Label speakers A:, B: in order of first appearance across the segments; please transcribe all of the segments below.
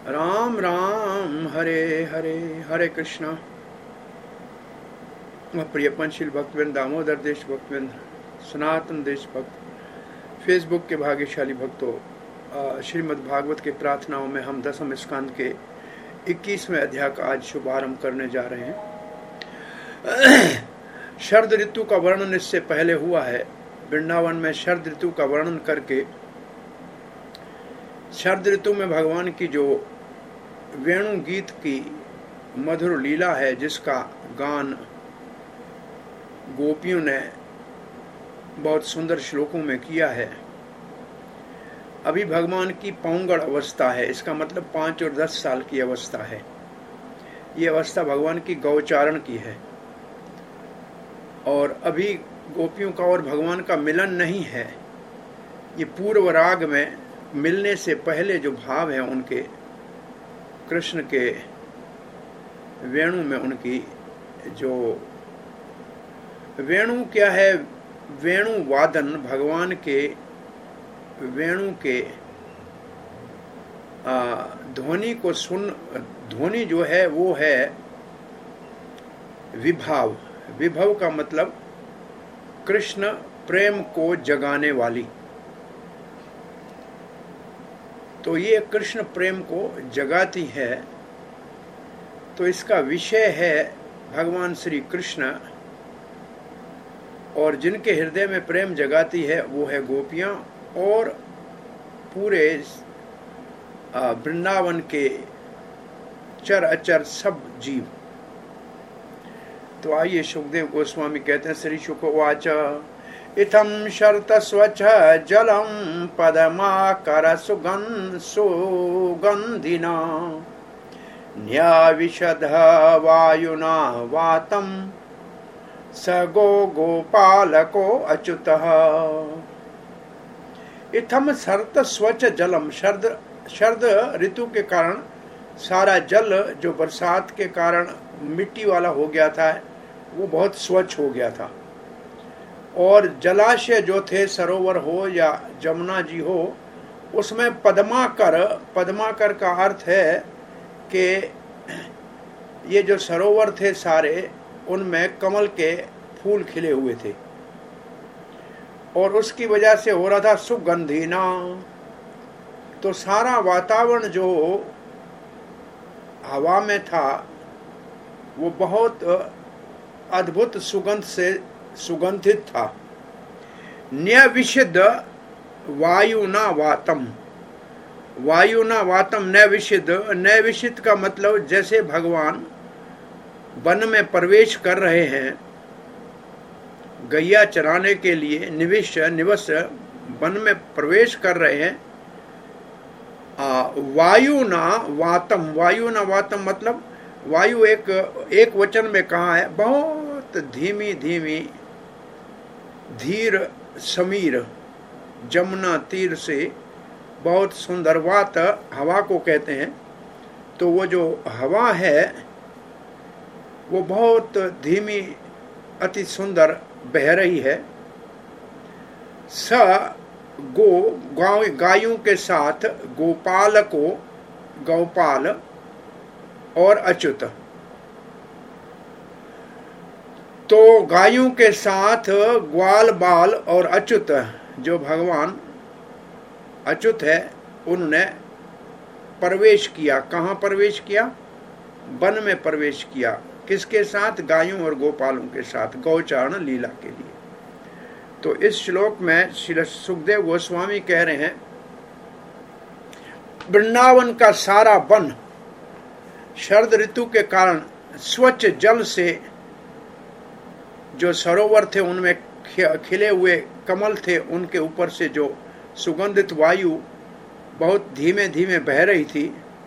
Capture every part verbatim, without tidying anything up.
A: राम राम हरे हरे, हरे कृष्णा। प्रिय पंचशील भक्तवृंद, दामोदर देश भक्तवृंद, सनातन देश भक्त, फेसबुक के भाग्यशाली भक्तों, श्रीमद् भागवत के प्रार्थनाओं में हम दसम स्कंद के इक्कीसवें अध्याय का आज शुभारंभ करने जा रहे हैं। शरद ऋतु का वर्णन इससे पहले हुआ है। वृंदावन में शरद ऋतु का वर्णन करके शरद ऋतु में भगवान की जो वेणु गीत की मधुर लीला है, जिसका गान गोपियों ने बहुत सुंदर श्लोकों में किया है। अभी भगवान की पौंगड़ अवस्था है, इसका मतलब पाँच और दस साल की अवस्था है। ये अवस्था भगवान की गौचारण की है और अभी गोपियों का और भगवान का मिलन नहीं है। ये पूर्व राग में मिलने से पहले जो भाव है उनके, कृष्ण के वेणु में उनकी जो वेणु क्या है, वेणु वादन, भगवान के वेणु के ध्वनि को सुन, ध्वनि जो है वो है विभाव। विभव का मतलब कृष्ण प्रेम को जगाने वाली। तो ये कृष्ण प्रेम को जगाती है, तो इसका विषय है भगवान श्री कृष्ण, और जिनके हृदय में प्रेम जगाती है वो है गोपियां और पूरे वृंदावन के चर अचर सब जीव। तो आइए, सुखदेव गोस्वामी कहते हैं, श्री शुकवाच इथम शर्त स्वच्छ जलम पदमाकर सुगंध सुगंधिना न्याविशद वायुना वातम स गो गोपालको अच्युतः। इथम शर्त स्वच्छ जलम, शरद शरद ऋतु के कारण सारा जल जो बरसात के कारण मिट्टी वाला हो गया था वो बहुत स्वच्छ हो गया था। और जलाशय जो थे, सरोवर हो या जमुना जी हो, उसमें पद्माकर, पद्माकर का अर्थ है कि ये जो सरोवर थे सारे, उनमें कमल के फूल खिले हुए थे और उसकी वजह से हो रहा था सुगंधीना। तो सारा वातावरण जो हवा में था वो बहुत अद्भुत सुगंध से सुगंधित था। न्यविषिद वायुना वातम, वायुना वातम नैविषिद। नैविषिद का मतलब जैसे भगवान वन में प्रवेश कर रहे हैं गैया चराने के लिए, निविश निवस वन में प्रवेश कर रहे हैं। वायुना वातम, वायुना वातम मतलब वायु एक एक वचन में कहा है, बहुत धीमी धीमी धीर समीर जमुना तीर से बहुत सुंदर, वात हवा को कहते हैं। तो वो जो हवा है वो बहुत धीमी अति सुंदर बह रही है। स गो गाय गायों के साथ, गोपाल को गौपाल और अच्युत। तो गायों के साथ ग्वाल बाल और अच्युत, जो भगवान अच्युत है, उन्होंने प्रवेश किया। कहाँ प्रवेश किया? वन में प्रवेश किया। किसके साथ? गायों और गोपालों के साथ, गौचारण लीला के लिए। तो इस श्लोक में श्री सुखदेव गोस्वामी कह रहे हैं, वृंदावन का सारा वन शरद ऋतु के कारण स्वच्छ जल से, जो सरोवर थे उनमें खिले हुए कमल थे, उनके ऊपर से जो सुगंधित वायु बहुत धीमे धीमे बह रही थी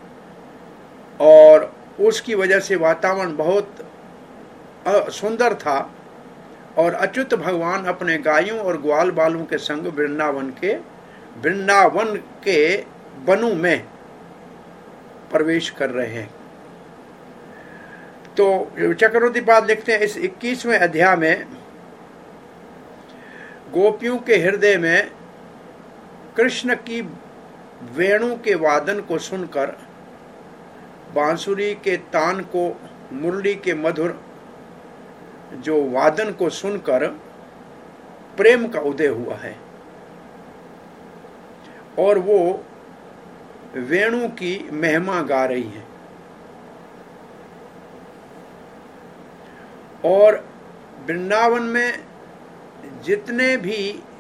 A: और उसकी वजह से वातावरण बहुत सुंदर था। और अच्युत भगवान अपने गायों और ग्वाल बालों के संग वृंदावन के वृंदावन के वनों में प्रवेश कर रहे हैं। तो चक्रवर्ती पाद लिखते हैं, इस इक्कीसवें अध्याय में गोपियों के हृदय में कृष्ण की वेणु के वादन को सुनकर बांसुरी के तान को, मुरली के मधुर जो वादन को सुनकर प्रेम का उदय हुआ है और वो वेणु की महिमा गा रही है। और वृंदावन में जितने भी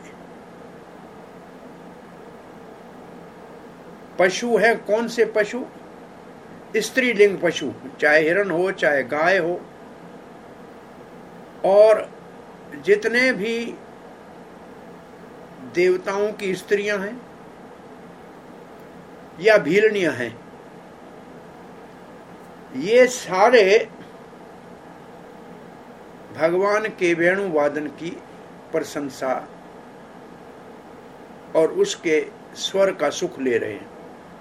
A: पशु हैं, कौन से पशु? स्त्रीलिंग पशु, चाहे हिरण हो चाहे गाय हो, और जितने भी देवताओं की स्त्रियां हैं या भीलनियां हैं, ये सारे भगवान के वेणु वादन की प्रशंसा और उसके स्वर का सुख ले रहे हैं।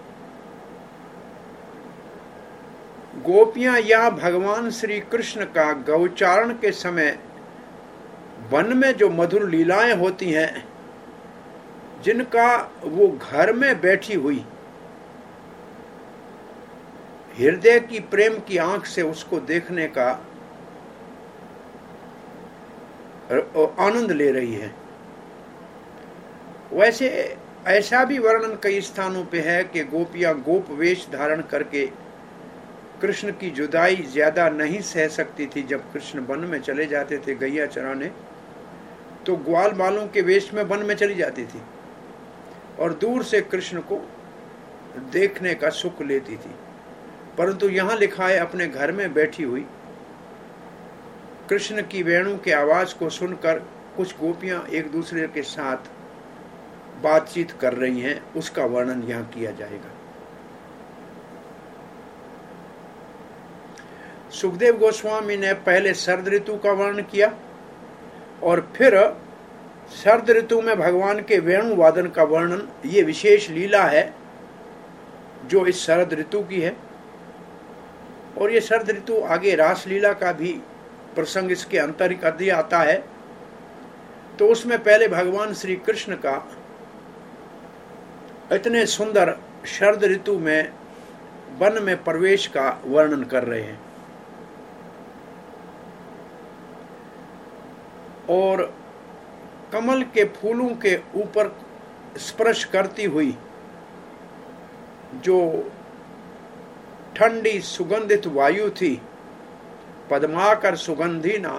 A: गोपियां या भगवान श्री कृष्ण का गौचारण के समय वन में जो मधुर लीलाएं होती हैं, जिनका वो घर में बैठी हुई हृदय की प्रेम की आंख से उसको देखने का आनंद ले रही है। वैसे ऐसा भी वर्णन कई स्थानों पे है कि गोपियां गोप वेश धारण करके कृष्ण की जुदाई ज्यादा नहीं सह सकती थी। जब कृष्ण वन में चले जाते थे गैया चराने, तो ग्वाल बालों के वेश में वन में चली जाती थी और दूर से कृष्ण को देखने का सुख लेती थी। परंतु यहां लिखा है, अपने घर में बैठी हुई कृष्ण की वेणु के आवाज को सुनकर कुछ गोपियां एक दूसरे के साथ बातचीत कर रही हैं, उसका वर्णन यहां किया जाएगा। सुखदेव गोस्वामी ने पहले शरद ऋतु का वर्णन किया और फिर शरद ऋतु में भगवान के वेणु वादन का वर्णन। ये विशेष लीला है जो इस शरद ऋतु की है, और ये शरद ऋतु आगे रासलीला का भी प्रसंग इसके अंतर्गत आता है। तो उसमें पहले भगवान श्री कृष्ण का इतने सुंदर शरद ऋतु में वन में प्रवेश का वर्णन कर रहे हैं। और कमल के फूलों के ऊपर स्पर्श करती हुई जो ठंडी सुगंधित वायु थी, पद्माकर सुगंधी ना,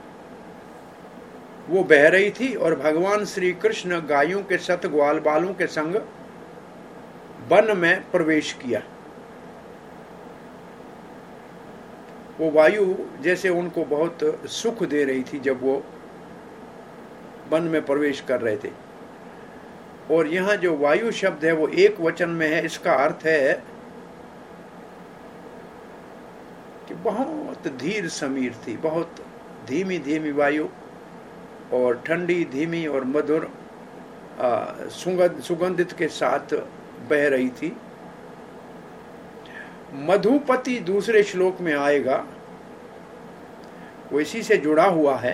A: वो बह रही थी और भगवान श्री कृष्ण गायों के सत ग्वाल बालों के संग वन में प्रवेश किया। वो वायु जैसे उनको बहुत सुख दे रही थी जब वो वन में प्रवेश कर रहे थे। और यहाँ जो वायु शब्द है वो एक वचन में है। इसका अर्थ है कि बहुत धीर समीर थी, बहुत धीमी धीमी वायु और ठंडी धीमी और मधुर सुगंध सुगंधित के साथ बह रही थी। मधुपति दूसरे श्लोक में आएगा, वो इसी से जुड़ा हुआ है।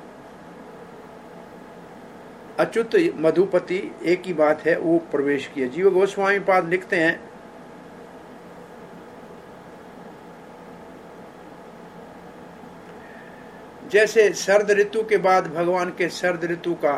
A: अच्युत मधुपति एक ही बात है, वो प्रवेश किया। जीव गोस्वामी पाद लिखते हैं, जैसे शरद ऋतु के बाद भगवान के शरद ऋतु का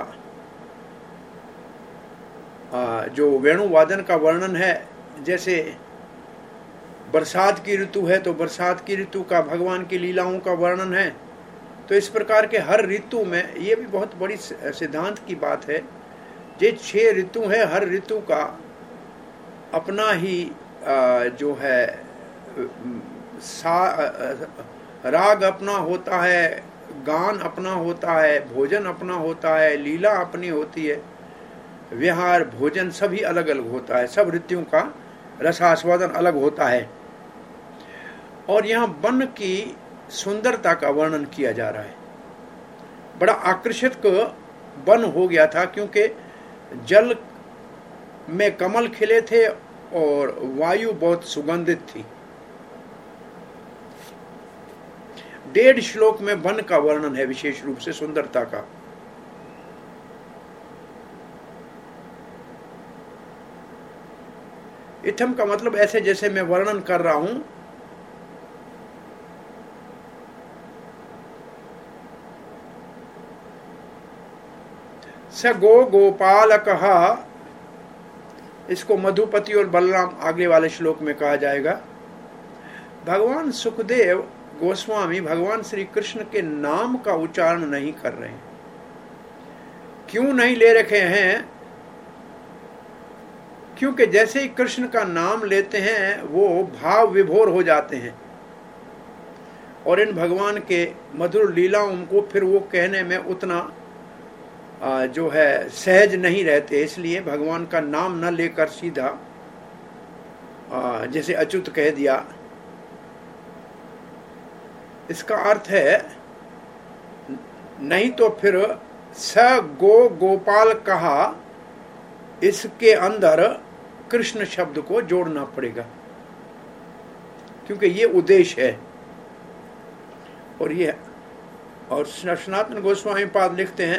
A: जो वेणु वादन का वर्णन है, जैसे बरसात की ऋतु है तो बरसात की ऋतु का भगवान की लीलाओं का वर्णन है, तो इस प्रकार के हर ऋतु में, ये भी बहुत बड़ी सिद्धांत की बात है, ये छह ऋतु है, हर ऋतु का अपना ही जो है राग अपना होता है, गान अपना होता है, भोजन अपना होता है, लीला अपनी होती है, विहार भोजन सभी अलग अलग होता है, सब ऋतुओं का रसास्वादन अलग होता है। और यहाँ वन की सुंदरता का वर्णन किया जा रहा है। बड़ा आकर्षक वन हो गया था क्योंकि जल में कमल खिले थे और वायु बहुत सुगंधित थी। डेढ़ श्लोक में वन का वर्णन है, विशेष रूप से सुंदरता का। इथम का मतलब ऐसे जैसे मैं वर्णन कर रहा हूं स गो गोपाल कहा, इसको मधुपति और बलराम आगे वाले श्लोक में कहा जाएगा। भगवान सुखदेव गोस्वामी भगवान श्री कृष्ण के नाम का उच्चारण नहीं कर रहे हैं। क्यों नहीं ले रखे हैं? क्योंकि जैसे ही कृष्ण का नाम लेते हैं वो भाव विभोर हो जाते हैं और इन भगवान के मधुर लीलाओं को फिर वो कहने में उतना जो है सहज नहीं रहते। इसलिए भगवान का नाम न लेकर सीधा जैसे अच्युत कह दिया। इसका अर्थ है नहीं तो फिर स गो गोपाल कहा, इसके अंदर कृष्ण शब्द को जोड़ना पड़ेगा क्योंकि ये उद्देश्य है। और ये और सनातन गोस्वामी पाद लिखते हैं,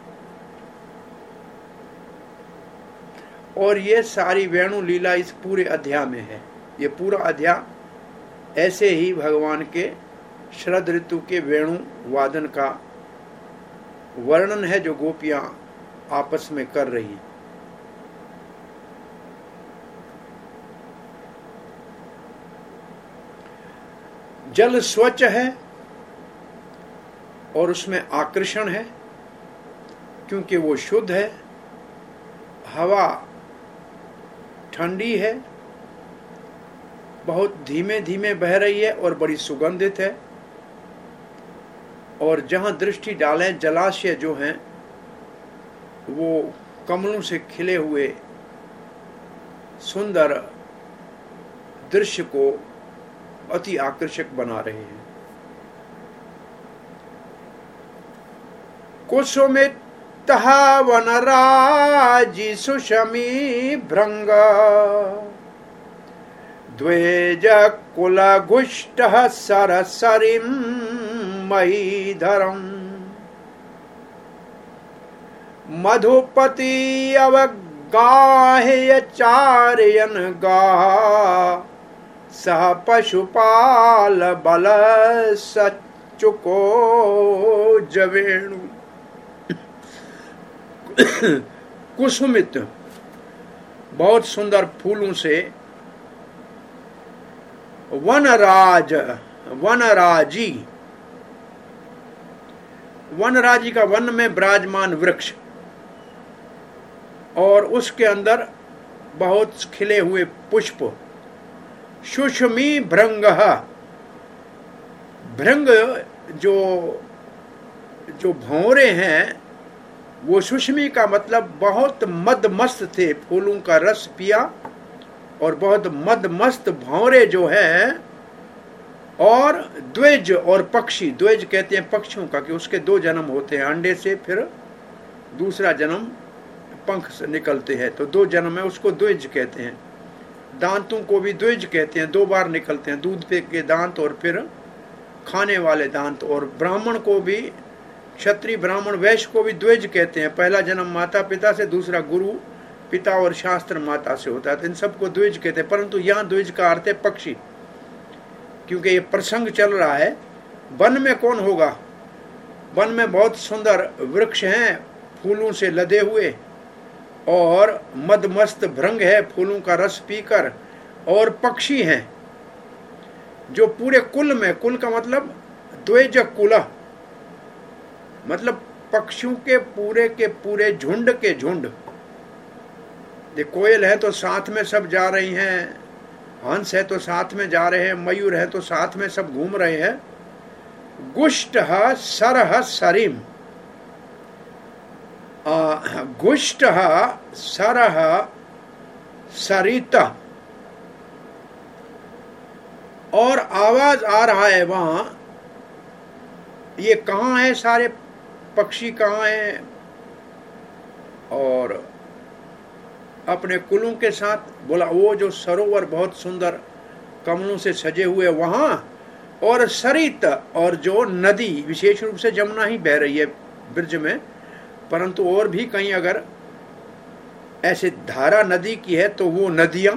A: और ये सारी वेणु लीला इस पूरे अध्याय में है। ये पूरा अध्याय ऐसे ही भगवान के शरद ऋतु के वेणु वादन का वर्णन है जो गोपियां आपस में कर रही हैं। जल स्वच्छ है और उसमें आकर्षण है क्योंकि वो शुद्ध है। हवा ठंडी है, बहुत धीमे धीमे बह रही है और बड़ी सुगंधित है। और जहां दृष्टि डालें जलाशय जो हैं वो कमलों से खिले हुए सुंदर दृश्य को अति आकर्षक बना रहे हैं। कुसुमितः वनराजी सुषमी भृंग द्वेज कुलगुष्टः सरसरिं महीधरम् मधुपति अवगाह्य चारयन गाः सह पशुपाल बल सच्चुको जवेणु। कुसुमित बहुत सुंदर फूलों से, वनराज वनराजी वनराजी का वन में विराजमान वृक्ष और उसके अंदर बहुत खिले हुए पुष्प। सुषमी भृंग, भृंग जो जो भौरे हैं वो सुषमी का मतलब बहुत मदमस्त थे, फूलों का रस पिया और बहुत मदमस्त भौरे जो हैं। और द्विज और पक्षी, द्विज कहते हैं पक्षियों का कि उसके दो जन्म होते हैं, अंडे से फिर दूसरा जन्म पंख से निकलते हैं, तो दो जन्म है, उसको द्विज कहते हैं। दांतों को भी द्विज कहते हैं, दो बार निकलते हैं, दूध पे के दांत और फिर खाने वाले दांत। और ब्राह्मण को भी, क्षत्रिय ब्राह्मण वैश्य को भी द्विज कहते हैं। पहला जन्म माता पिता से, दूसरा गुरु पिता और शास्त्र माता से होता है, तो इन सबको द्विज कहते हैं। परंतु यहाँ द्विज का अर्थ है पक्षी, क्योंकि ये प्रसंग चल रहा है। वन में कौन होगा? वन में बहुत सुंदर वृक्ष हैं फूलों से लदे हुए, और मदमस्त भृंग है फूलों का रस पीकर, और पक्षी हैं जो पूरे कुल में, कुल का मतलब द्विज कुल, मतलब पक्षियों के पूरे के पूरे झुंड के झुंड। ये कोयल है तो साथ में सब जा रही हैं, हंस है तो साथ में जा रहे हैं, मयूर है तो साथ में सब घूम रहे हैं। गुष्टः सरः सरिम, गुष्टः सरः सरित, और आवाज आ रहा है वहां। ये कहाँ है? सारे पक्षी कहाँ हैं? और अपने कुलों के साथ बोला, वो जो सरोवर बहुत सुंदर कमलों से सजे हुए वहां, और सरित, और जो नदी, विशेष रूप से जमुना ही बह रही है ब्रज में, परंतु और भी कहीं अगर ऐसे धारा नदी की है तो वो नदियां।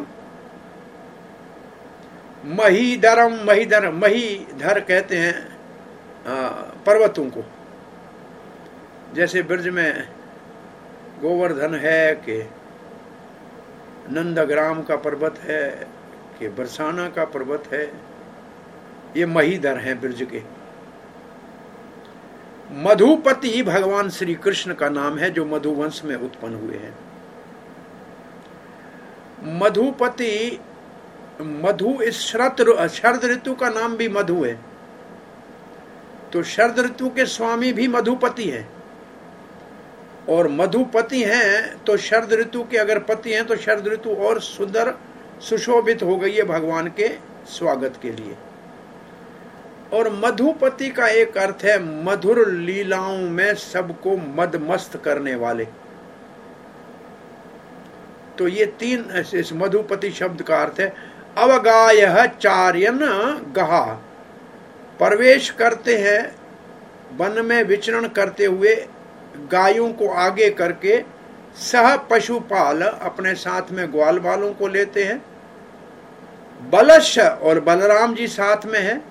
A: महीधरम, महीधर, महीधर कहते हैं पर्वतों को। जैसे ब्रज में गोवर्धन है कि नंदग्राम का पर्वत है कि बरसाना का पर्वत है, ये महीधर हैं ब्रज के। मधुपति भगवान श्री कृष्ण का नाम है जो मधुवंश में उत्पन्न हुए हैं। मधुपति, मधु इस शरद शरद ऋतु का नाम भी मधु है, तो शरद ऋतु के स्वामी भी मधुपति हैं, और मधुपति हैं तो शरद ऋतु के अगर पति हैं तो शरद ऋतु और सुंदर सुशोभित हो गई है भगवान के स्वागत के लिए। और मधुपति का एक अर्थ है मधुर लीलाओं में सबको मदमस्त करने वाले। तो ये तीन इस मधुपति शब्द का अर्थ है अवगायः चार्यन गहा, प्रवेश करते हैं वन में विचरण करते हुए गायों को आगे करके, सह पशुपाल अपने साथ में ग्वाल बालों को लेते हैं, बलश और बलराम जी साथ में है,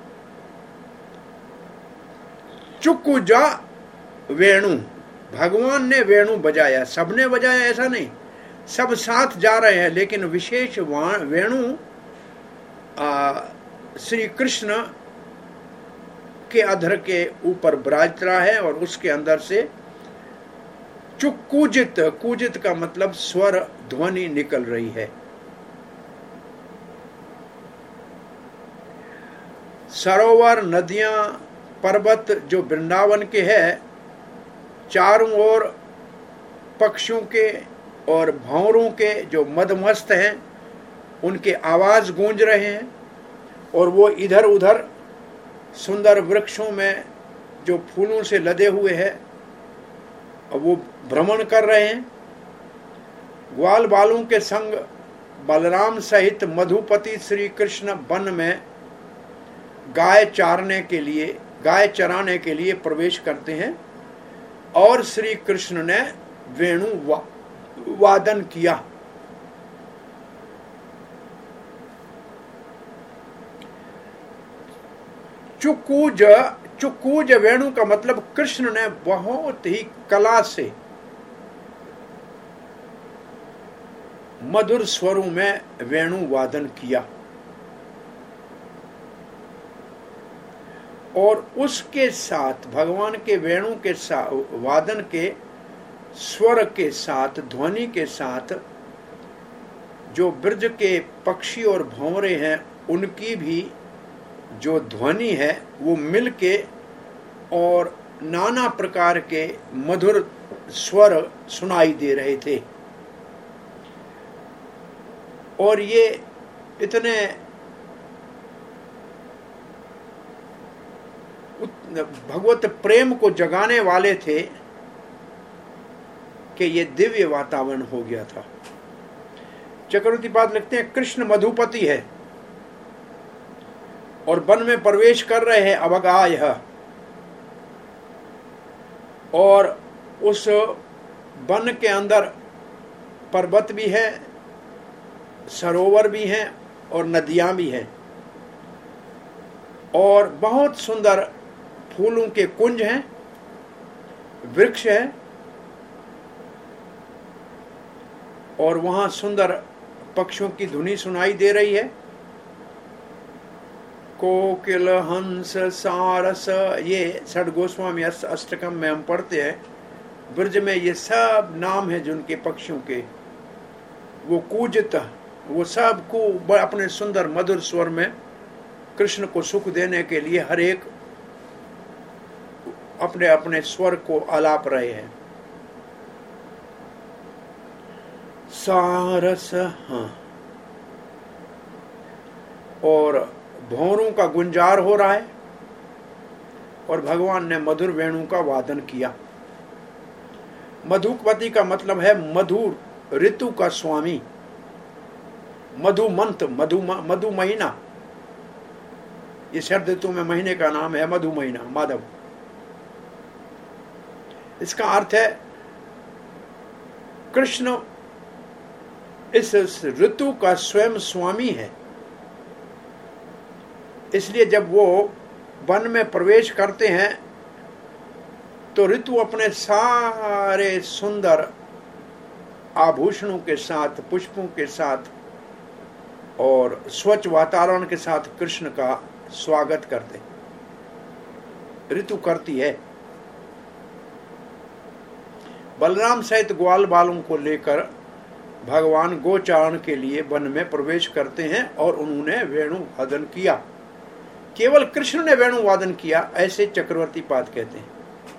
A: चुकुजा वेणु, भगवान ने वेणु बजाया, सबने बजाया ऐसा नहीं, सब साथ जा रहे हैं, लेकिन विशेष वेणु श्री कृष्ण के अधर के ऊपर विराज रहा है और उसके अंदर से चुकुजित, कुजित का मतलब स्वर ध्वनि निकल रही है। सरोवर, नदियां, पर्वत जो वृंदावन के है, चारों ओर पक्षियों के और भंवरों के जो मदमस्त हैं उनके आवाज गूंज रहे हैं, और वो इधर उधर सुंदर वृक्षों में जो फूलों से लदे हुए हैं वो भ्रमण कर रहे हैं। ग्वाल बालों के संग बलराम सहित मधुपति श्री कृष्ण वन में गाय चारने के लिए, गाय चराने के लिए प्रवेश करते हैं, और श्री कृष्ण ने वेणु वा, वादन किया। चुकुज, चुकुज वेणु का मतलब कृष्ण ने बहुत ही कला से मधुर स्वरों में वेणु वादन किया, और उसके साथ भगवान के वेणु के साथ वादन के स्वर के साथ, ध्वनि के साथ जो ब्रज के पक्षी और भंवरे हैं उनकी भी जो ध्वनि है वो मिलके और नाना प्रकार के मधुर स्वर सुनाई दे रहे थे। और ये इतने भगवत प्रेम को जगाने वाले थे कि ये दिव्य वातावरण हो गया था। चक्रवर्ती पाद लिखते हैं कृष्ण मधुपति है और वन में प्रवेश कर रहे हैं अवगाय, और उस वन के अंदर पर्वत भी है, सरोवर भी हैं और नदियां भी हैं, और बहुत सुंदर फूलों के कुंज हैं, वृक्ष है, और वहां सुंदर पक्षियों की धुनी सुनाई दे रही है। कोकिल, हंस, सारस, ये षड गोस्वामी अष्टकम में हम पढ़ते हैं। ब्रज में ये सब नाम है जिनके पक्षियों के, वो कूजत, वो सब को अपने सुंदर मधुर स्वर में कृष्ण को सुख देने के लिए हर एक अपने अपने स्वर को आलाप रहे हैं। सारस, हाँ, और भौरों का गुंजार हो रहा है, और भगवान ने मधुर वेणु का वादन किया। मधुपति का मतलब है मधुर ऋतु का स्वामी, मधुमंत, मधु मधु महीना, ये शरद ऋतु में महीने का नाम है मधु महीना, माधव। इसका अर्थ है कृष्ण इस ऋतु का स्वयं स्वामी है, इसलिए जब वो वन में प्रवेश करते हैं तो ऋतु अपने सारे सुंदर आभूषणों के साथ, पुष्पों के साथ और स्वच्छ वातावरण के साथ कृष्ण का स्वागत करते। ऋतु करती है। बलराम सहित ग्वाल बालों को लेकर भगवान गोचारण के लिए वन में प्रवेश करते हैं और उन्होंने वेणु वादन किया। केवल कृष्ण ने वेणु वादन किया, ऐसे चक्रवर्ती पाद कहते हैं।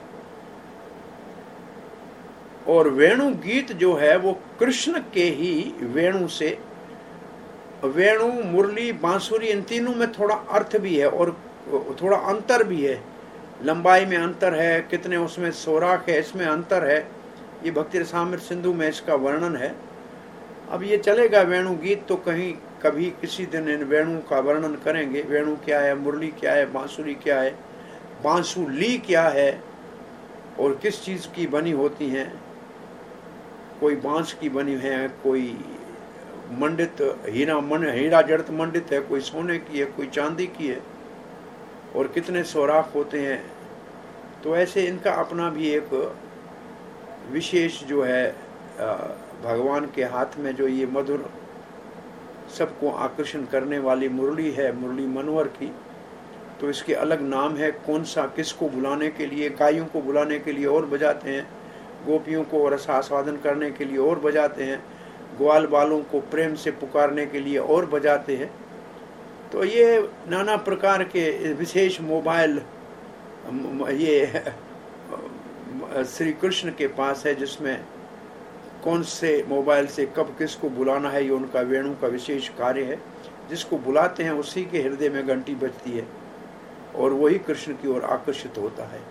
A: और वेणु गीत जो है वो कृष्ण के ही वेणु से, वेणु, मुरली, बांसुरी, इन तीनों में थोड़ा अर्थ भी है और थोड़ा अंतर भी है। लंबाई में अंतर है, कितने उसमें सोराख है, इसमें अंतर है। ये भक्ति रसामृत सिंधु में इसका वर्णन है। अब ये चलेगा वेणु गीत, तो कहीं कभी किसी दिन इन वेणु का वर्णन करेंगे। वेणु क्या है, मुरली क्या है, बांसुरी क्या है, बांसुली क्या है और किस चीज की बनी होती हैं। कोई बांस की बनी है, कोई मंडित हीरा मन हीरा जड़त मंडित है, कोई सोने की है, कोई चांदी की है और कितने सोराख होते हैं। तो ऐसे इनका अपना भी एक विशेष जो है भगवान के हाथ में जो ये मधुर सबको आकर्षण करने वाली मुरली है, मुरली मनोहर की, तो इसके अलग नाम है। कौन सा किसको बुलाने के लिए, गायों को बुलाने के लिए और बजाते हैं, गोपियों को रस आस्वादन करने के लिए और बजाते हैं, ग्वाल बालों को प्रेम से पुकारने के लिए और बजाते हैं। तो ये नाना प्रकार के विशेष मोबाइल ये श्री कृष्ण के पास है, जिसमें कौन से मोबाइल से कब किसको बुलाना है, ये उनका वेणु का विशेष कार्य है। जिसको बुलाते हैं उसी के हृदय में घंटी बजती है और वही कृष्ण की ओर आकर्षित होता है।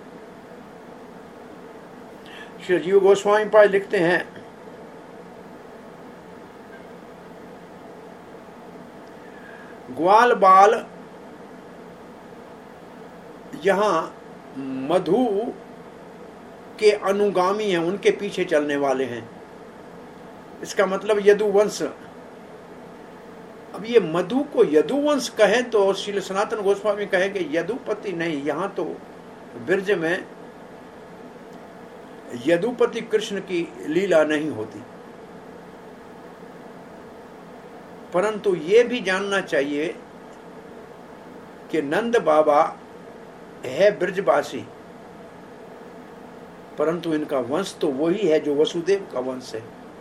A: श्री जीव गोस्वामी पाद लिखते हैं, ग्वाल बाल यहां मधु के अनुगामी हैं, उनके पीछे चलने वाले हैं। इसका मतलब यदुवंश। अब ये मधु को यदुवंश कहे तो श्रील सनातन गोस्वामी कहेंगे यदुपति नहीं, यहां तो ब्रज में यदुपति कृष्ण की लीला नहीं होती। परंतु ये भी जानना चाहिए कि नंद बाबा है ब्रजवासी, परंतु इनका वंश तो वही है जो वसुदेव का वंश है।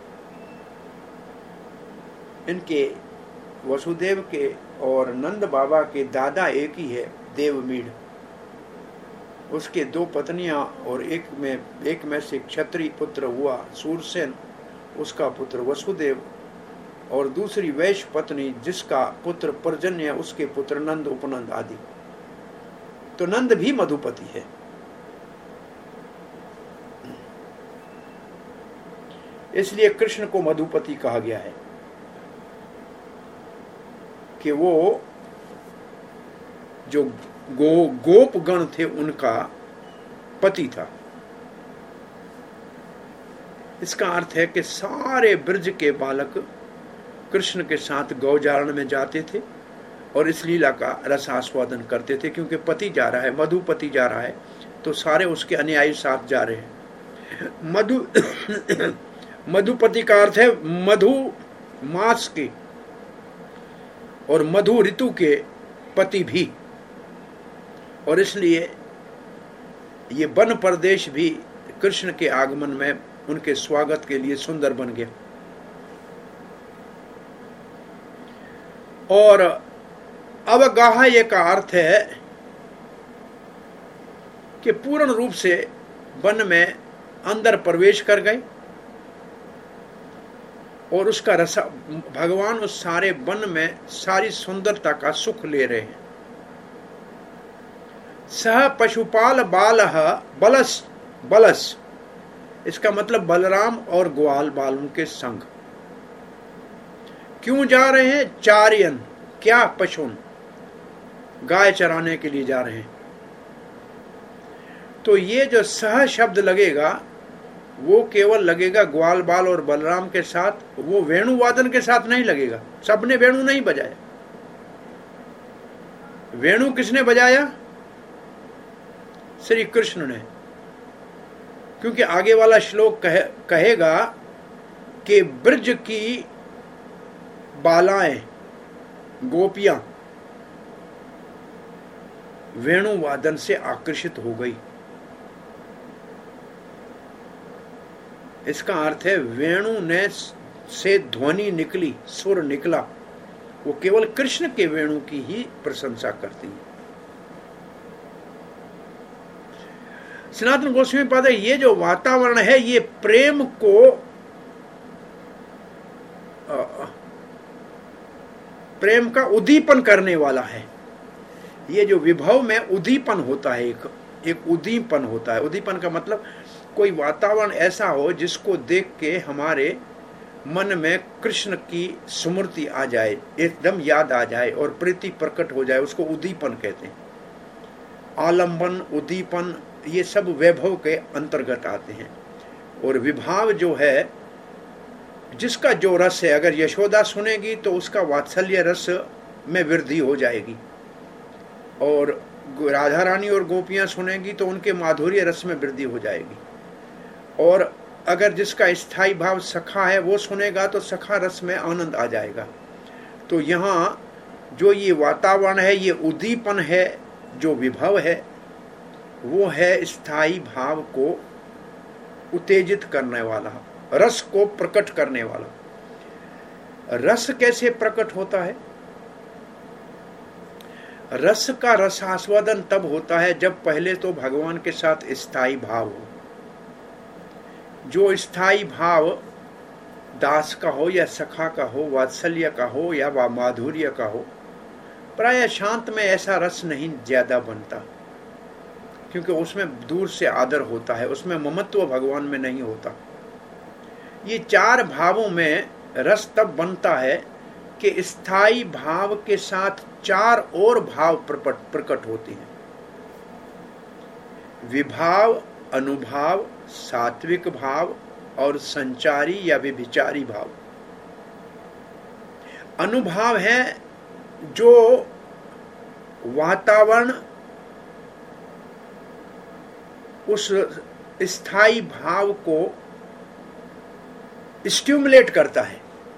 A: इनके वसुदेव के और नंद बाबा के दादा एक ही है, देवमीढ़। उसके दो पत्नियां और एक में एक में से क्षत्रिय पुत्र हुआ सूरसेन, उसका पुत्र वसुदेव, और दूसरी वैश्य पत्नी जिसका पुत्र पर्जन्य, उसके पुत्र नंद, उपनंद आदि। तो नंद भी मधुपति है। इसलिए कृष्ण को मधुपति कहा गया है कि वो जो गो गोप गण थे उनका पति था। इसका अर्थ है कि सारे ब्रज के बालक कृष्ण के साथ गौजारण में जाते थे और इस लीला का रस आस्वादन करते थे, क्योंकि पति जा रहा है, मधुपति जा रहा है, तो सारे उसके अनुयायी साथ जा रहे हैं। मधु मधुपति का अर्थ है मधु मास के और मधु ऋतु के पति भी। और इसलिए ये वन प्रदेश भी कृष्ण के आगमन में उनके स्वागत के लिए सुंदर बन गया। और अवगाह्य का अर्थ है कि पूर्ण रूप से वन में अंदर प्रवेश कर गए और उसका रस, भगवान उस सारे वन में सारी सुंदरता का सुख ले रहे हैं। सह पशुपाल बालह बलस बलस, इसका मतलब बलराम और ग्वाल बालों के संग। क्यों जा रहे हैं? चार्यन, क्या? पशुन, गाय चराने के लिए जा रहे हैं। तो ये जो सह शब्द लगेगा वो केवल लगेगा ग्वाल बाल और बलराम के साथ, वो वेणु वादन के साथ नहीं लगेगा। सबने वेणु नहीं बजाया। वेणु किसने बजाया? श्री कृष्ण ने। क्योंकि आगे वाला श्लोक कहे, कहेगा कि ब्रज की बालाएं, गोपियां वेणुवादन से आकर्षित हो गई। इसका अर्थ है वेणु ने से ध्वनि निकली, सुर निकला, वो केवल कृष्ण के वेणु की ही प्रशंसा करती है। सनातन गोस्वामी पाद ये जो वातावरण है ये प्रेम को आ, प्रेम का उद्दीपन करने वाला है। ये जो विभव में उद्दीपन होता है, एक एक उद्दीपन होता है। उद्दीपन का मतलब कोई वातावरण ऐसा हो जिसको देख के हमारे मन में कृष्ण की स्मृति आ जाए, एकदम याद आ जाए और प्रीति प्रकट हो जाए, उसको उद्दीपन कहते हैं। आलंबन, उद्दीपन, ये सब वैभव के अंतर्गत आते हैं। और विभाव जो है, जिसका जो रस है, अगर यशोदा सुनेगी तो उसका वात्सल्य रस में वृद्धि हो जाएगी, और राधा रानी और गोपियां सुनेंगी तो उनके माधुर्य रस में वृद्धि हो जाएगी। और अगर जिसका स्थायी भाव सखा है वो सुनेगा तो सखा रस में आनंद आ जाएगा। तो यहाँ जो ये वातावरण है, ये उद्दीपन है, जो विभव है, वो है स्थायी भाव को उत्तेजित करने वाला, रस को प्रकट करने वाला। रस कैसे प्रकट होता है? रस का रसास्वादन तब होता है जब पहले तो भगवान के साथ स्थायी भाव हो। जो स्थायी भाव दास का हो या सखा का हो, वात्सल्य का हो या वा माधुर्य का हो, प्राय शांत में ऐसा रस नहीं ज्यादा बनता, क्योंकि उसमें दूर से आदर होता है, उसमें ममत्व भगवान में नहीं होता। ये चार भावों में रस तब बनता है कि स्थायी भाव के साथ चार और भाव प्रकट प्रकट होते हैं। विभाव, अनुभाव, सात्विक भाव और संचारी या व्यभिचारी भाव। अनुभाव है जो वातावरण उस स्थायी भाव को स्टिमुलेट करता है,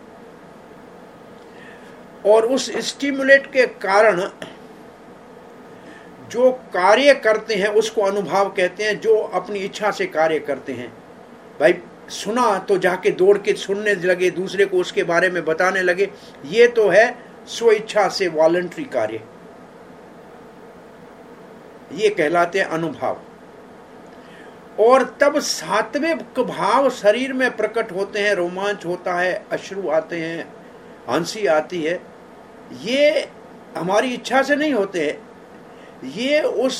A: और उस स्टिमुलेट के कारण जो कार्य करते हैं उसको अनुभाव कहते हैं। जो अपनी इच्छा से कार्य करते हैं, भाई सुना तो जाके दौड़ के सुनने लगे, दूसरे को उसके बारे में बताने लगे, ये तो है स्व इच्छा से वॉलंटरी कार्य, ये कहलाते हैं अनुभाव। और तब सात्विक भाव शरीर में प्रकट होते हैं, रोमांच होता है, अश्रु आते हैं, हंसी आती है। ये हमारी इच्छा से नहीं होते हैं, ये उस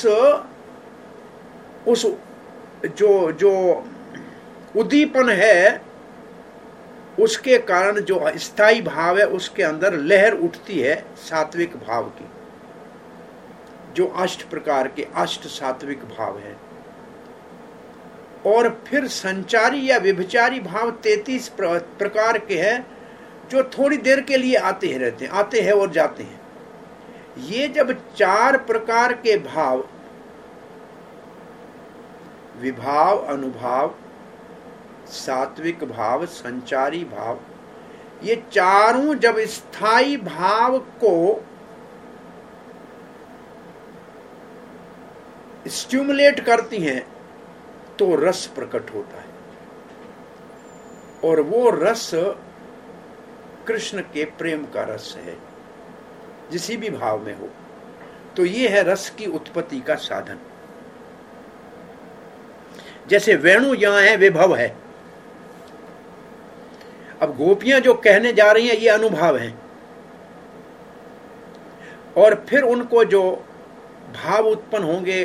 A: उस जो जो उद्दीपन है उसके कारण जो स्थायी भाव है उसके अंदर लहर उठती है सात्विक भाव की, जो अष्ट प्रकार के अष्ट सात्विक भाव है। और फिर संचारी या व्यभिचारी भाव तैतीस प्रकार के हैं, जो थोड़ी देर के लिए आते हैं रहते हैं, आते हैं और जाते हैं। ये जब चार प्रकार के भाव, विभाव, अनुभाव, सात्विक भाव, संचारी भाव, ये चारों जब स्थायी भाव को स्टिमुलेट करती हैं तो रस प्रकट होता है, और वो रस कृष्ण के प्रेम का रस है, जिसी भी भाव में हो। तो ये है रस की उत्पत्ति का साधन। जैसे वेणु यहां है, विभव है। अब गोपियां जो कहने जा रही हैं ये अनुभाव है, और फिर उनको जो भाव उत्पन्न होंगे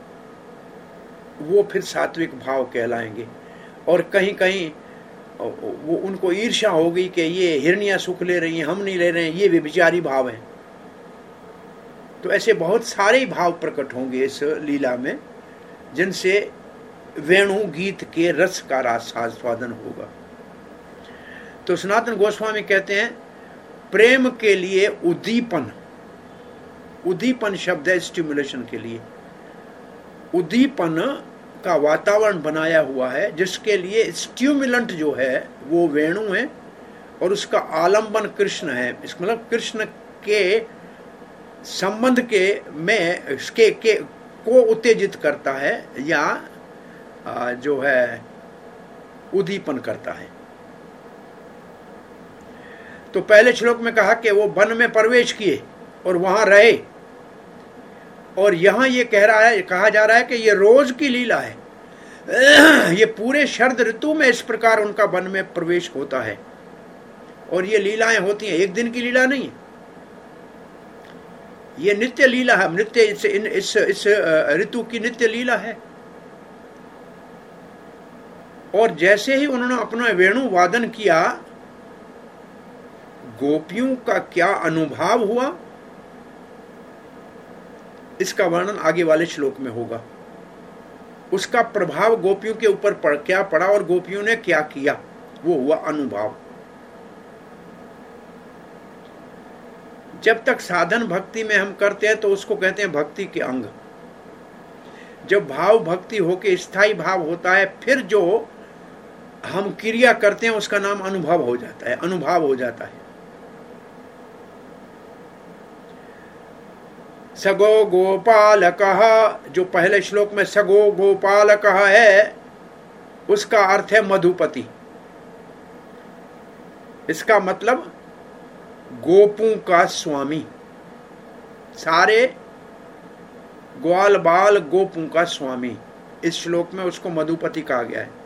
A: वो फिर सात्विक भाव कहलाएंगे। और कहीं कहीं वो उनको ईर्ष्या होगी कि ये हिरनियां सुख ले रही हैं, हम नहीं ले रहे हैं, ये व्यभिचारी भाव है। तो ऐसे बहुत सारे भाव प्रकट होंगे इस लीला में, जिनसे वेणु गीत के रस का आस्वादन होगा। तो सनातन गोस्वामी कहते हैं प्रेम के लिए उद्दीपन, उद्दीपन शब्द है स्टिमुलेशन के लिए। उद्दीपन का वातावरण बनाया हुआ है, जिसके लिए स्टिमुलेंट जो है वो वेणु है और उसका आलंबन कृष्ण है। इसका मतलब कृष्ण के संबंध के में इसके के को उत्तेजित करता है या जो है उद्दीपन करता है। तो पहले श्लोक में कहा कि वो वन में प्रवेश किए और वहां रहे, और यहां ये कह रहा है, कहा जा रहा है कि ये रोज की लीला है। ये पूरे शरद ऋतु में इस प्रकार उनका वन में प्रवेश होता है, और ये लीलाएं होती हैं, एक दिन की लीला नहीं है, ये नित्य लीला है। नित्य इस इस इस ऋतु की नित्य लीला है। और जैसे ही उन्होंने अपना वेणु वादन किया, गोपियों का क्या अनुभव हुआ, इसका वर्णन आगे वाले श्लोक में होगा। उसका प्रभाव गोपियों के ऊपर पड़ क्या पड़ा और गोपियों ने क्या किया, वो हुआ अनुभव। जब तक साधन भक्ति में हम करते हैं तो उसको कहते हैं भक्ति के अंग। जब भाव भक्ति होके स्थायी भाव होता है, फिर जो हम क्रिया करते हैं उसका नाम अनुभव हो जाता है, अनुभव हो जाता है। सगो गोपालकः, जो पहले श्लोक में सगो गोपालकः है, उसका अर्थ है मधुपति। इसका मतलब गोपों का स्वामी, सारे ग्वाल बाल गोपों का स्वामी। इस श्लोक में उसको मधुपति कहा गया है।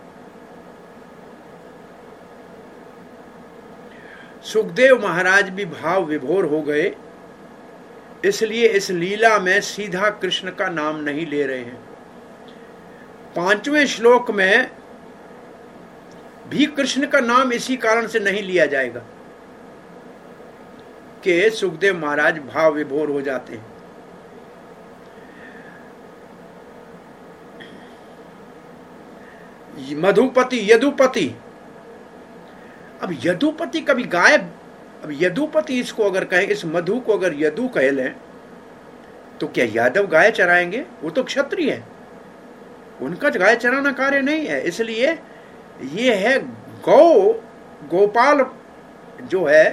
A: सुखदेव महाराज भी भाव विभोर हो गए, इसलिए इस लीला में सीधा कृष्ण का नाम नहीं ले रहे हैं। पांचवें श्लोक में भी कृष्ण का नाम इसी कारण से नहीं लिया जाएगा कि सुखदेव महाराज भाव विभोर हो जाते हैं। मधुपति, यदुपति। अब यदुपति कभी गाय, अब यदुपति इसको अगर कहें, इस मधु को अगर यदु कह लें, तो क्या यादव गाय चराएंगे? वो तो क्षत्रिय है, उनका गाय चराना कार्य नहीं है। इसलिए ये है गौ, गोपाल जो है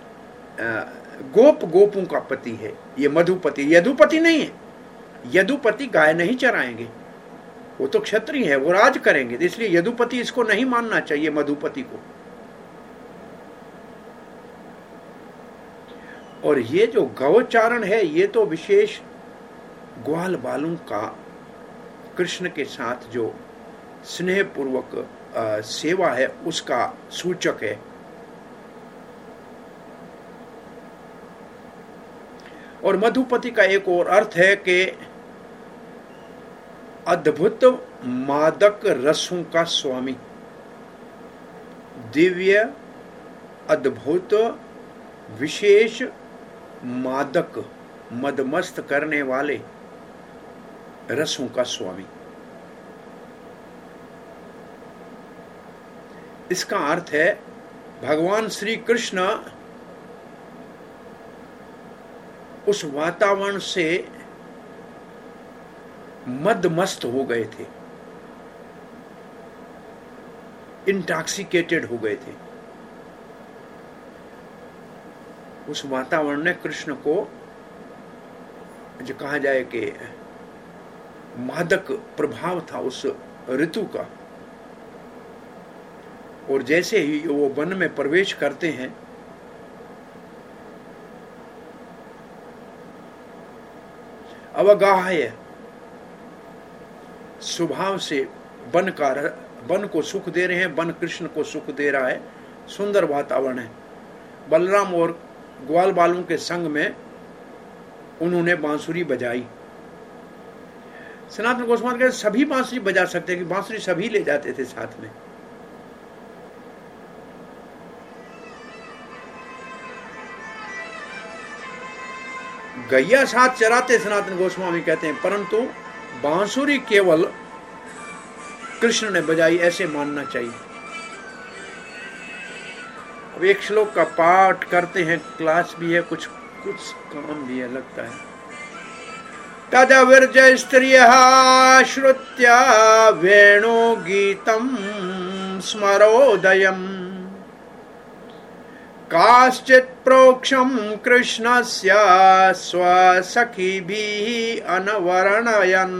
A: गोप, गोपों का पति है ये मधुपति, यदुपति नहीं है। यदुपति गाय नहीं चराएंगे, वो तो क्षत्रिय है, वो राज करेंगे। इसलिए यदुपति इसको नहीं मानना चाहिए, मधुपति को। और ये जो गौचारण है, ये तो विशेष ग्वाल बालों का कृष्ण के साथ जो स्नेह पूर्वक सेवा है उसका सूचक है। और मधुपति का एक और अर्थ है कि अद्भुत मादक रसों का स्वामी, दिव्य अद्भुत विशेष मादक, मदमस्त करने वाले रसों का स्वामी। इसका अर्थ है भगवान श्री कृष्ण उस वातावरण से मदमस्त हो गए थे, इंटॉक्सिकेटेड हो गए थे। उस वातावरण ने कृष्ण को, जो कहा जाए कि मादक प्रभाव था उस ऋतु का। और जैसे ही वो वन में प्रवेश करते हैं, अवगाह्य स्वभाव से वन का वन को सुख दे रहे हैं, वन कृष्ण को सुख दे रहा है, सुंदर वातावरण है। बलराम और ग्वाल बालों के संग में उन्होंने बांसुरी बजाई। सनातन गोस्वामी कहते सभी बांसुरी बजा सकते हैं, कि बांसुरी सभी ले जाते थे साथ में। गैया साथ चराते सनातन गोस्वामी कहते हैं, परंतु बांसुरी केवल कृष्ण ने बजाई, ऐसे मानना चाहिए। अब एक श्लोक का पाठ करते हैं, क्लास भी है, कुछ कुछ काम भी है लगता है। तद विरज स्त्रियः श्रुत्या वेणु गीतं स्मरोदयम् काश्चित् प्रोक्षं कृष्णस्य स्वसखिभिः अनवर्णयन्।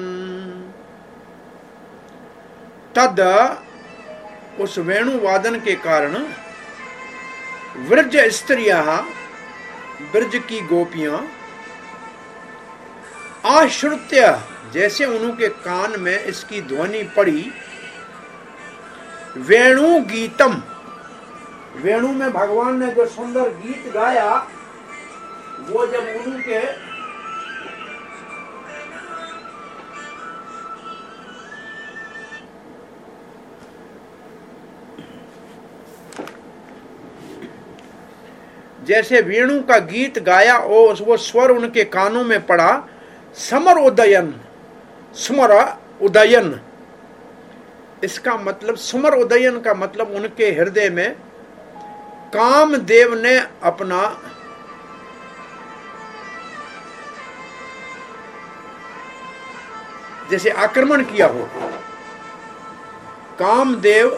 A: तद उस वेणुवादन के कारण वृज स्त्रियां, ब्रज की गोपियां, आश्रुत्य जैसे उनके कान में इसकी ध्वनि पड़ी, वेणु गीतम, वेणु में भगवान ने जो सुंदर गीत गाया, वो जब उनके जैसे वेणु का गीत गाया और वो स्वर उनके कानों में पड़ा, समर उदयन, स्मर उदयन, इसका मतलब सुमर उदयन का मतलब उनके हृदय में कामदेव ने अपना जैसे आक्रमण किया हो। कामदेव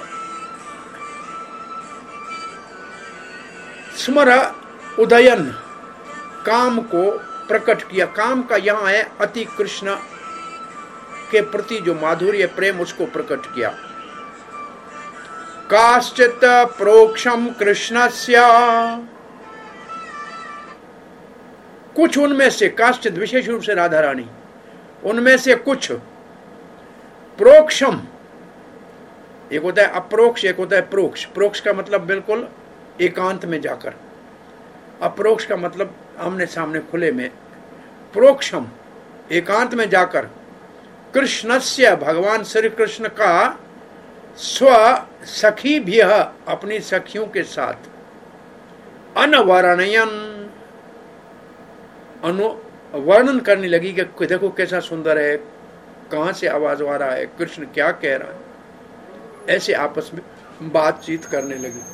A: स्मर उदयन, काम को प्रकट किया। काम का यहां है अति कृष्ण के प्रति जो माधुर्य प्रेम, उसको प्रकट किया। काश्चित प्रोक्षम कृष्णस्य, कुछ उनमें से, काश्चित विशेष रूप से राधा रानी, उनमें से कुछ, प्रोक्षम, एक होता है अप्रोक्ष, एक होता है प्रोक्ष। प्रोक्ष का मतलब बिल्कुल एकांत में जाकर, अप्रोक्ष का मतलब आमने सामने खुले में। प्रोक्षम एकांत में जाकर, कृष्णस्य भगवान श्री कृष्ण का, स्व सखी भी अपनी सखियों के साथ, अनवर्णयन, अनु वर्णन करने लगी कि देखो कैसा सुंदर है, कहां से आवाज आ रहा है, कृष्ण क्या कह रहा है, ऐसे आपस में बातचीत करने लगी।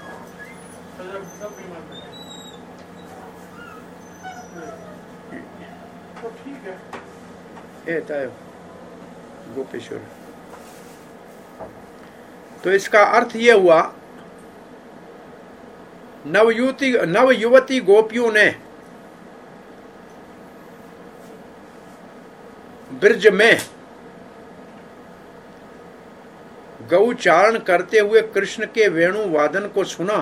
A: गोपेश्वर। तो इसका अर्थ यह हुआ, नवयुवती नवयुवती गोपियों ने ब्रज में गौचारण करते हुए कृष्ण के वेणु वादन को सुना।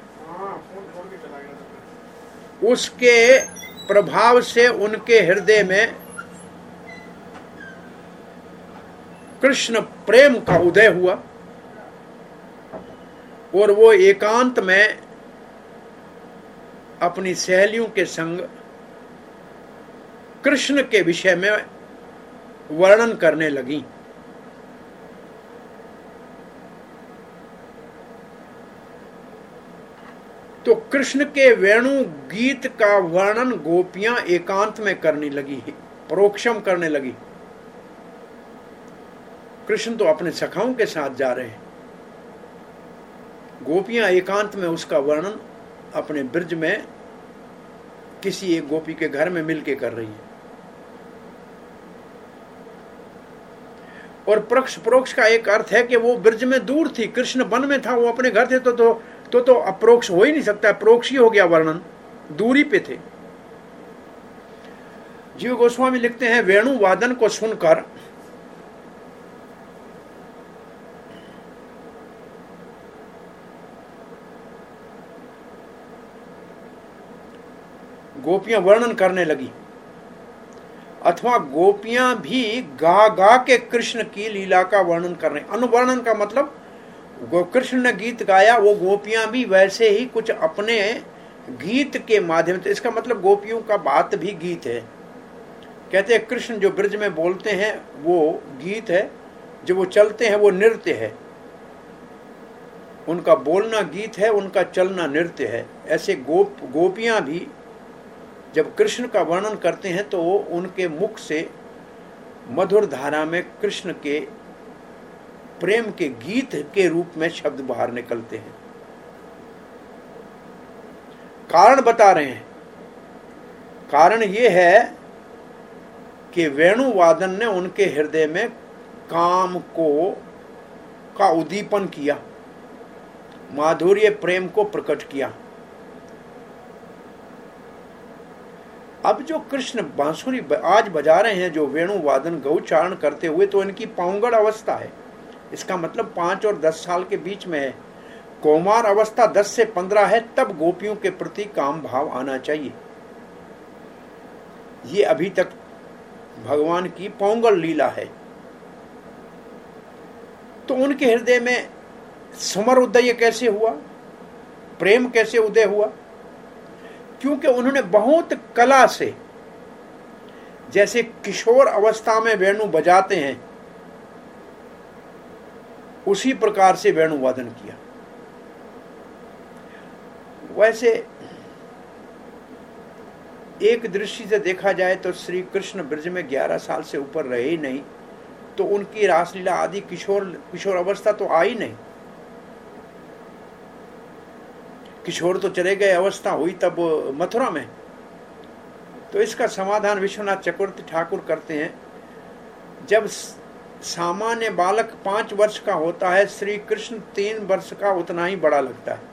A: उसके प्रभाव से उनके हृदय में कृष्ण प्रेम का उदय हुआ और वो एकांत में अपनी सहेलियों के संग कृष्ण के विषय में वर्णन करने लगी। तो कृष्ण के वेणु गीत का वर्णन गोपियां एकांत में करने लगी, परोक्षम करने लगी। कृष्ण तो अपने सखाओं के साथ जा रहे हैं, गोपियां एकांत में उसका वर्णन अपने ब्रज में किसी एक गोपी के घर में मिलके कर रही है। और परोक्ष परोक्ष का एक अर्थ है कि वो ब्रज में दूर थी, कृष्ण वन में था, वो अपने घर थे, तो तो तो, तो अप्रोक्ष हो ही नहीं सकता, प्रोक्ष ही हो गया वर्णन, दूरी पे थे। जीव गोस्वामी लिखते हैं, वेणु वादन को सुनकर गोपियां वर्णन करने लगी, अथवा गोपियां भी गा गा के कृष्ण की लीला का वर्णन कर रहे। अनुवर्णन का मतलब कृष्ण ने गीत गाया, वो गोपियां भी वैसे ही कुछ अपने गीत के माध्यम से, इसका मतलब गोपियों का बात भी गीत है। कहते हैं कृष्ण जो ब्रज में बोलते हैं वो गीत है, जो वो चलते हैं वो नृत्य है। उनका बोलना गीत है, उनका चलना नृत्य है। ऐसे गोप गोपियां भी जब कृष्ण का वर्णन करते हैं तो उनके मुख से मधुर धारा में कृष्ण के प्रेम के गीत के रूप में शब्द बाहर निकलते हैं। कारण बता रहे हैं, कारण ये है कि वेणुवादन ने उनके हृदय में काम को का उद्दीपन किया, माधुर्य प्रेम को प्रकट किया। अब जो कृष्ण बांसुरी आज बजा रहे हैं, जो वेणुवादन गौचारण करते हुए, तो इनकी पौंगड़ अवस्था है। इसका मतलब पांच और दस साल के बीच में है। कौमार अवस्था दस से पंद्रह है, तब गोपियों के प्रति काम भाव आना चाहिए। ये अभी तक भगवान की पौंगड़ लीला है। तो उनके हृदय में समर उदय कैसे हुआ, प्रेम कैसे उदय हुआ? क्योंकि उन्होंने बहुत कला से, जैसे किशोर अवस्था में वेणु बजाते हैं, उसी प्रकार से वेणुवादन किया। वैसे एक दृष्टि से देखा जाए तो श्री कृष्ण ब्रज में ग्यारह साल से ऊपर रहे ही नहीं, तो उनकी रासलीला आदि किशोर किशोर अवस्था तो आई नहीं। किशोर तो चले गए, अवस्था हुई तब मथुरा में। तो इसका समाधान विश्वनाथ चक्रवर्ती ठाकुर करते हैं, जब सामान्य बालक पांच वर्ष का होता है, श्री कृष्ण तीन वर्ष का उतना ही बड़ा लगता है,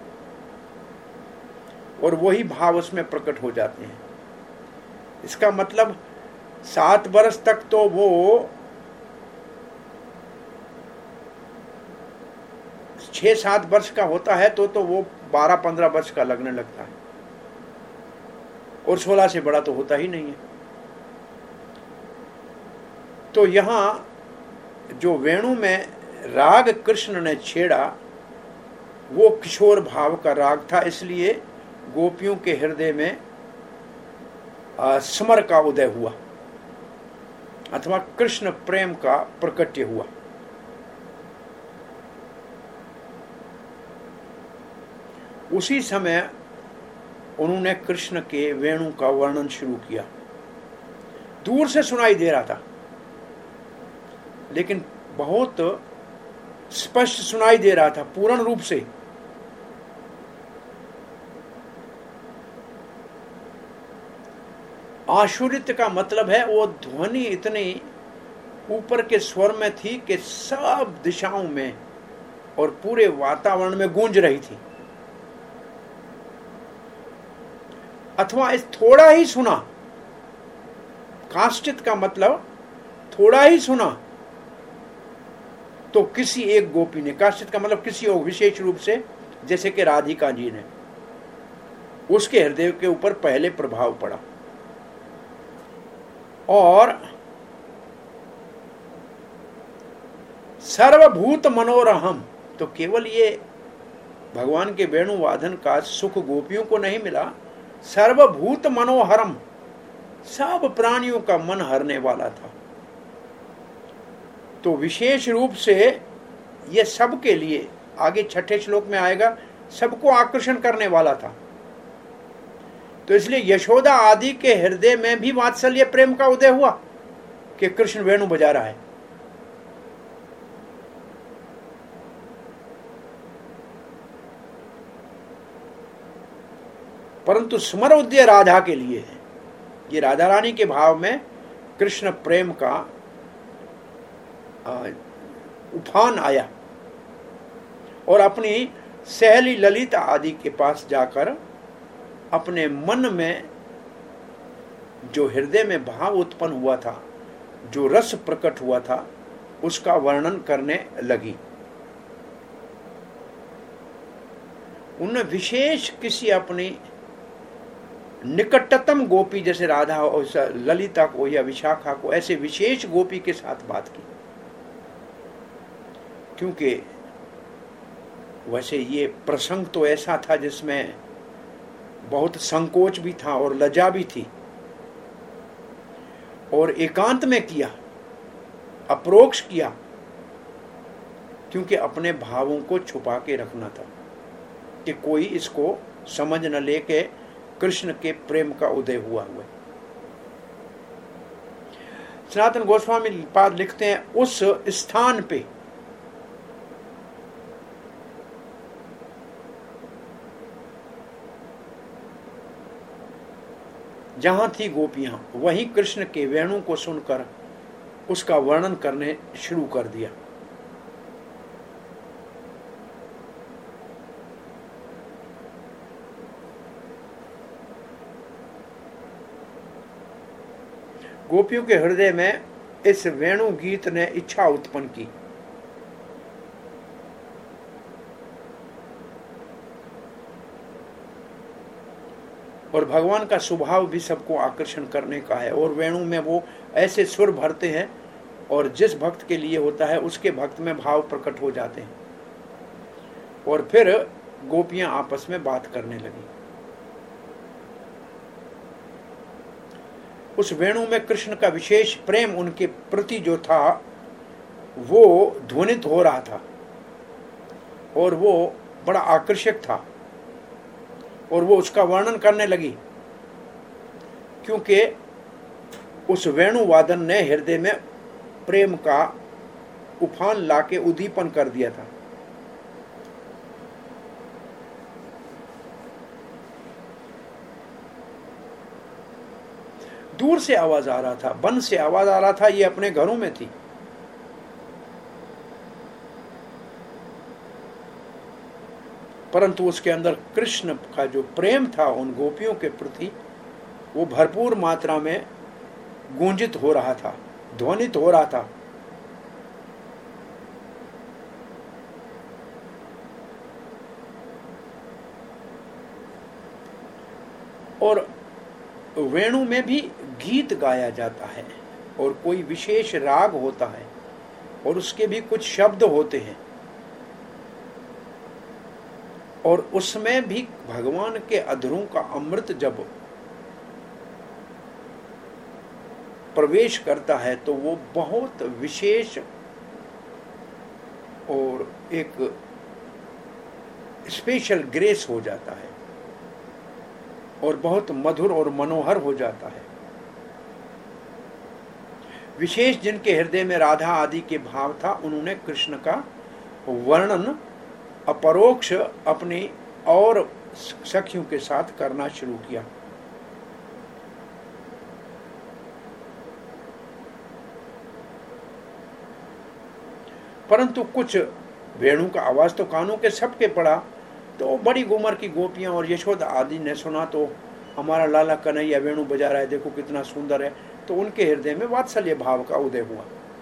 A: और वही भाव उसमें प्रकट हो जाते हैं। इसका मतलब सात वर्ष तक तो वो छह सात वर्ष का होता है, तो तो वो बारह पंद्रह वर्ष का लगने लगता है, और सोलह से बड़ा तो होता ही नहीं है। तो यहां जो वेणु में राग कृष्ण ने छेड़ा, वो किशोर भाव का राग था, इसलिए गोपियों के हृदय में समर का उदय हुआ, अथवा कृष्ण प्रेम का प्रकट्य हुआ। उसी समय उन्होंने कृष्ण के वेणु का वर्णन शुरू किया। दूर से सुनाई दे रहा था, लेकिन बहुत स्पष्ट सुनाई दे रहा था, पूर्ण रूप से। आशुरित का मतलब है वो ध्वनि इतनी ऊपर के स्वर में थी कि सब दिशाओं में और पूरे वातावरण में गूंज रही थी। अथवा इस थोड़ा ही सुना, काष्ठित का मतलब थोड़ा ही सुना, तो किसी एक गोपी ने, काष्ठित का मतलब किसी और विशेष रूप से, जैसे कि राधिका जी ने, उसके हृदय के ऊपर पहले प्रभाव पड़ा। और सर्वभूत मनोरहम, तो केवल ये भगवान के वेणुवादन का सुख गोपियों को नहीं मिला, सर्वभूत मनोहरम, सब प्राणियों का मन हरने वाला था। तो विशेष रूप से यह सबके लिए, आगे छठे श्लोक में आएगा, सबको आकर्षण करने वाला था। तो इसलिए यशोदा आदि के हृदय में भी वात्सल्य प्रेम का उदय हुआ कि कृष्ण वेणु बजा रहा है। परंतु स्मर उदय राधा के लिए है। ये राधा रानी के भाव में कृष्ण प्रेम का उफान आया, और अपनी सहेली ललिता आदि के पास जाकर अपने मन में जो हृदय में भाव उत्पन्न हुआ था, जो रस प्रकट हुआ था, उसका वर्णन करने लगी। उन्हें विशेष किसी अपनी निकटतम गोपी, जैसे राधा और ललिता को या विशाखा को, ऐसे विशेष गोपी के साथ बात की। क्योंकि वैसे ये प्रसंग तो ऐसा था जिसमें बहुत संकोच भी था और लज्जा भी थी, और एकांत में किया, अप्रोक्ष किया, क्योंकि अपने भावों को छुपा के रखना था कि कोई इसको समझ न ले के कृष्ण के प्रेम का उदय हुआ हुआ। सनातन गोस्वामी पाद लिखते हैं, उस स्थान पे जहां थी गोपियां वहीं कृष्ण के वेणु को सुनकर उसका वर्णन करने शुरू कर दिया। गोपियों के हृदय में इस वेणु गीत ने इच्छा उत्पन्न की। और भगवान का स्वभाव भी सबको आकर्षण करने का है, और वेणु में वो ऐसे सुर भरते हैं और जिस भक्त के लिए होता है उसके भक्त में भाव प्रकट हो जाते हैं। और फिर गोपियां आपस में बात करने लगी। उस वेणु में कृष्ण का विशेष प्रेम उनके प्रति जो था वो ध्वनित हो रहा था और वो बड़ा आकर्षक था, और वो उसका वर्णन करने लगी, क्योंकि उस वेणु वादन ने हृदय में प्रेम का उफान लाके उद्दीपन कर दिया था। दूर से आवाज आ रहा था, वन से आवाज आ रहा था, ये अपने घरों में थी। परंतु उसके अंदर कृष्ण का जो प्रेम था उन गोपियों के प्रति वो भरपूर मात्रा में गूंजित हो रहा था, ध्वनित हो रहा था। और वेणु में भी गीत गाया जाता है और कोई विशेष राग होता है और उसके भी कुछ शब्द होते हैं, और उसमें भी भगवान के अधरों का अमृत जब प्रवेश करता है तो वो बहुत विशेष और एक स्पेशल ग्रेस हो जाता है और बहुत मधुर और मनोहर हो जाता है। विशेष जिनके हृदय में राधा आदि के भाव था उन्होंने कृष्ण का वर्णन अपरोक्ष अपनी और सखियों के साथ करना शुरू किया। परंतु कुछ वेणु का आवाज तो कानों के सबके पड़ा, तो बड़ी उम्र की गोपियां और यशोदा आदि ने सुना तो हमारा लाला कन्हैया वेणु बजा रहा है, देखो कितना सुंदर है, तो उनके हृदय में वात्सल्य भाव का उदय हुआ।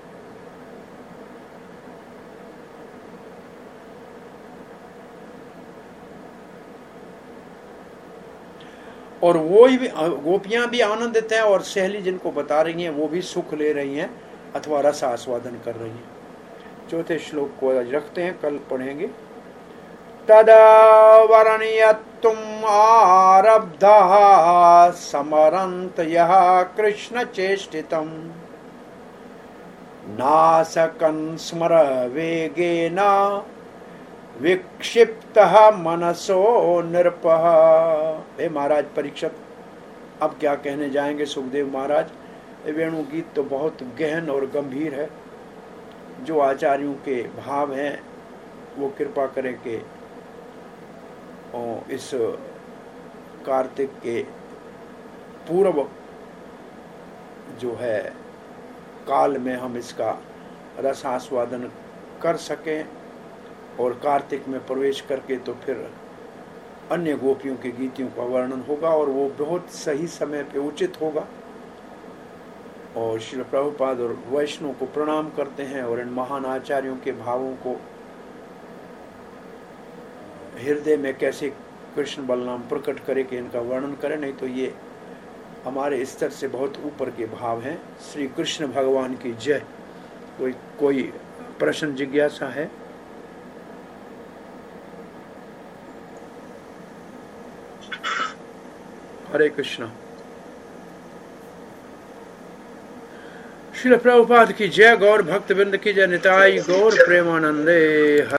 A: और वो भी गोपियां भी आनंदित हैं और सहेली जिनको बता रही हैं वो भी सुख ले रही हैं अथवा रस आस्वादन कर रही हैं। चौथे श्लोक को रखते हैं, कल पढ़ेंगे। तदा वर्णयत्तुम आरब्धः समरन्त यः कृष्ण चेष्टितम् नासकन् स्मर वेगेन विक्षिप्तः मनसो नृपः। हे महाराज परीक्षित, अब क्या कहने जाएंगे सुखदेव महाराज। वेणु गीत तो बहुत गहन और गंभीर है। जो आचार्यों के भाव हैं वो कृपा करें कि इस कार्तिक के पूर्व जो है काल में हम इसका रस आस्वादन कर सकें, और कार्तिक में प्रवेश करके तो फिर अन्य गोपियों के गीतियों का वर्णन होगा और वो बहुत सही समय पे उचित होगा। और श्रील प्रभुपाद और वैष्णव को प्रणाम करते हैं और इन महान आचार्यों के भावों को हृदय में कैसे कृष्ण बलराम प्रकट करे कि इनका वर्णन करें, नहीं तो ये हमारे स्तर से बहुत ऊपर के भाव हैं। श्री कृष्ण भगवान की जय। कोई कोई प्रश्न जिज्ञासा है? हरे कृष्णा। श्रील प्रभुपाद की जय। गौर भक्तवृंद की जय। निताई गौर प्रेमानंदे।